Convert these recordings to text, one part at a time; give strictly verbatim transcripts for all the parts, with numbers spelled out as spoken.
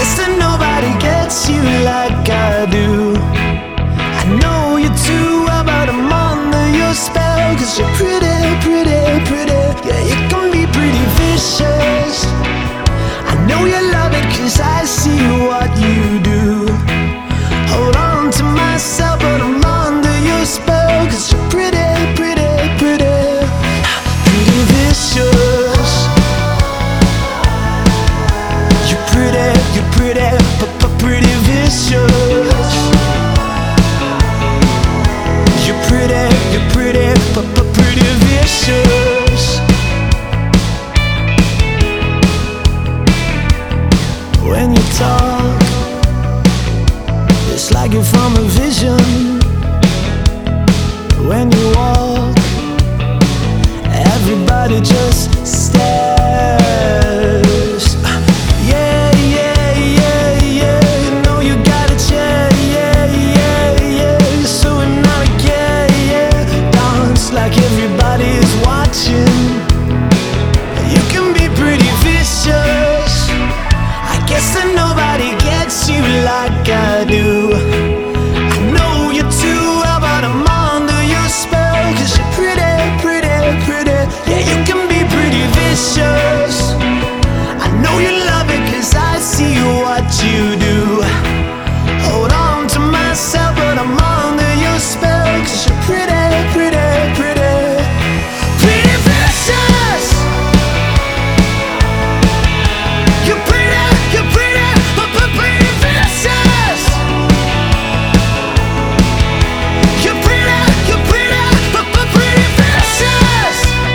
guess that nobody gets you like I do. I know you too well, but I'm under your spell. Cause you're pretty, pretty, pretty. Yeah, you can be pretty vicious. I know you love it cause I see what you do. Hold on to myself, but I'm under your spell. Cause you're pretty, pretty, pretty. Pretty vicious. You're pretty, you're pretty, but but pretty vicious. You're pretty, you're pretty, but but pretty vicious. When you talk, it's like you're from a vision. When you walk, everybody just stares. Yeah, yeah, yeah, yeah. You know you got it, yeah, yeah, yeah, yeah. You're so hypnotic, yeah, yeah. Dance like everybody is watching. You can be pretty vicious. I guess that nobody gets you like I do. I know you too well, but I'm under your spell. Cause you're pretty, pretty, pretty. Yeah, you can be pretty vicious. I know you love it cause I see what you do. Hold on to myself, but I'm under your spell. Cause you're pretty, pretty, pretty. Pretty vicious. You're pretty, you're pretty, but but pretty vicious. You're pretty, you're pretty, but but pretty vicious.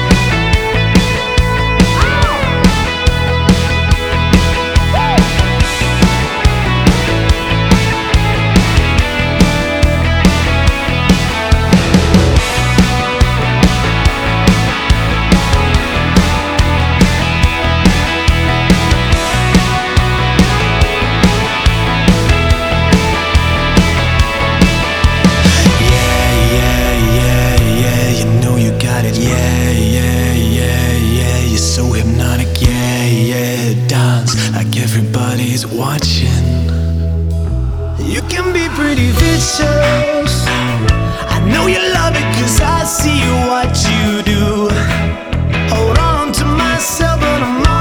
Yeah, yeah, yeah, yeah. You're so hypnotic, yeah, yeah. Dance like everybody's watching. You can be pretty vicious. I know you love it cause I see what you do. Hold on to myself, but I'm